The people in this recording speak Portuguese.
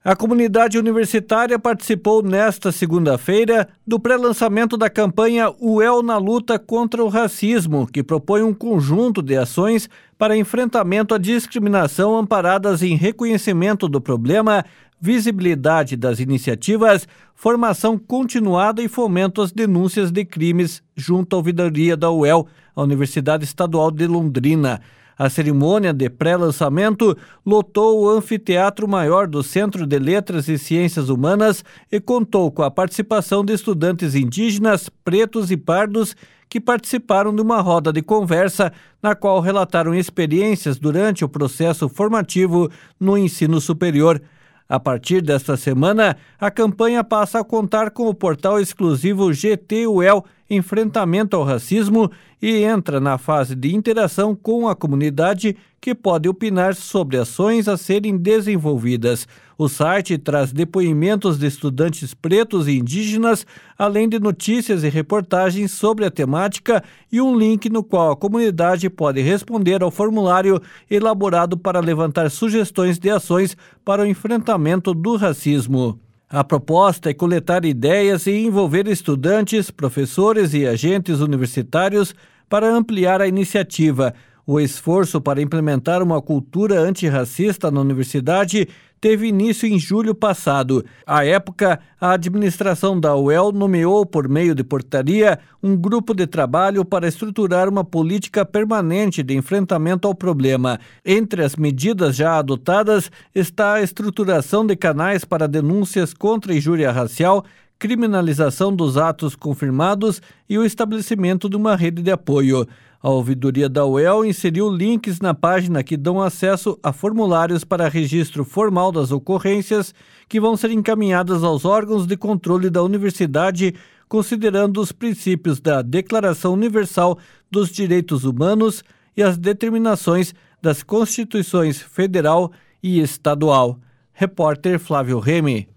A comunidade universitária participou nesta segunda-feira do pré-lançamento da campanha UEL na luta contra o racismo, que propõe um conjunto de ações para enfrentamento à discriminação amparadas em reconhecimento do problema, visibilidade das iniciativas, formação continuada e fomento às denúncias de crimes junto à ouvidoria da UEL, a Universidade Estadual de Londrina. A cerimônia de pré-lançamento lotou o Anfiteatro Maior do Centro de Letras e Ciências Humanas e contou com a participação de estudantes indígenas, pretos e pardos que participaram de uma roda de conversa na qual relataram experiências durante o processo formativo no ensino superior. A partir desta semana, a campanha passa a contar com o portal exclusivo GT-UEL Enfrentamento ao Racismo e entra na fase de interação com a comunidade que pode opinar sobre ações a serem desenvolvidas. O site traz depoimentos de estudantes pretos e indígenas, além de notícias e reportagens sobre a temática e um link no qual a comunidade pode responder ao formulário elaborado para levantar sugestões de ações para o enfrentamento do racismo. A proposta é coletar ideias e envolver estudantes, professores e agentes universitários para ampliar a iniciativa. O esforço para implementar uma cultura antirracista na universidade teve início em julho passado. À época, a administração da UEL nomeou, por meio de portaria, um grupo de trabalho para estruturar uma política permanente de enfrentamento ao problema. Entre as medidas já adotadas está a estruturação de canais para denúncias contra a injúria racial, criminalização dos atos confirmados e o estabelecimento de uma rede de apoio. A ouvidoria da UEL inseriu links na página que dão acesso a formulários para registro formal das ocorrências que vão ser encaminhadas aos órgãos de controle da universidade, considerando os princípios da Declaração Universal dos Direitos Humanos e as determinações das Constituições Federal e Estadual. Repórter Flávio Remy.